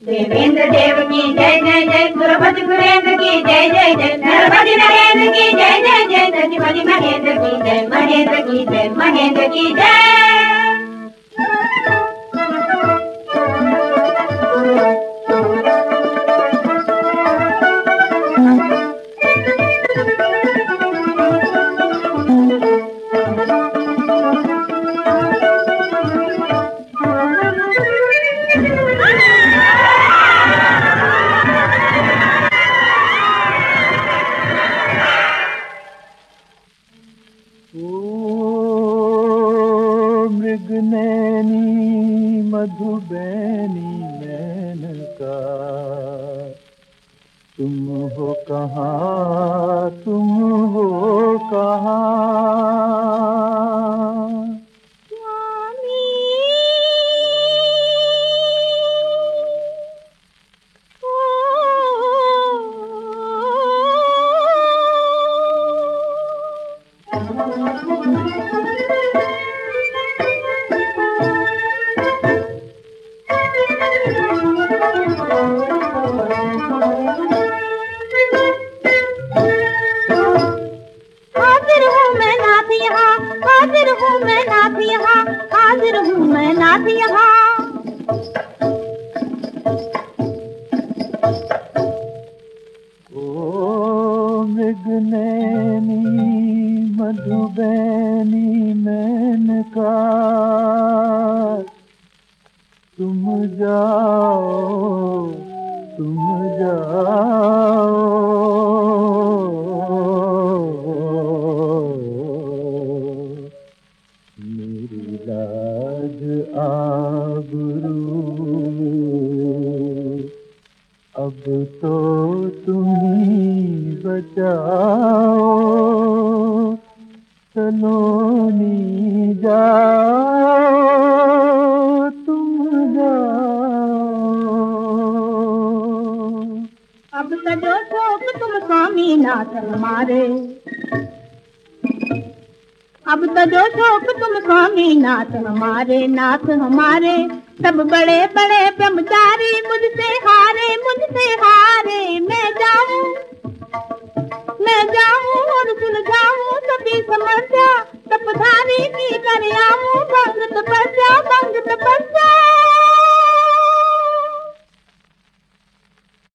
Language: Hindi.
देवेंद्र देव की जय जय जय, सुरभज सुरेंद्र की जय जय जय, नरभज नरेंद्र की जय जय जय, सचिवज महेंद्र की जय, महेंद्र की जय, महेंद्र की जय। मृगनैनी मधुबैनी मेनका, तुम हो कहाँ, तुम हो कहाँ। हाजिर हूँ मैं नाथ यहाँ, हाजिर हूँ मैं नाथ यहाँ, हाजिर हूँ मैं नाथ यहाँ। ओ मृगनैनी मधुबैनी मेनका, तुम जाओ, तुम जाओ। मेरी लाज आबरू अब तो तुम्ही बचाओ, सलोनी जाओ, तुम जाओ। अब सजो शोक तुम स्वामी नाथ हमारे, अब सजो शोक तुम स्वामी नाथ हमारे, नाथ हमारे। सब बड़े बड़े ब्रह्मचारी मुझसे हारे, मुझसे हारे। मैं जाऊं और सुलझाऊं सभी समस्या, तपधारी की कर आऊं भंग तपस्या, भंग तपस्या।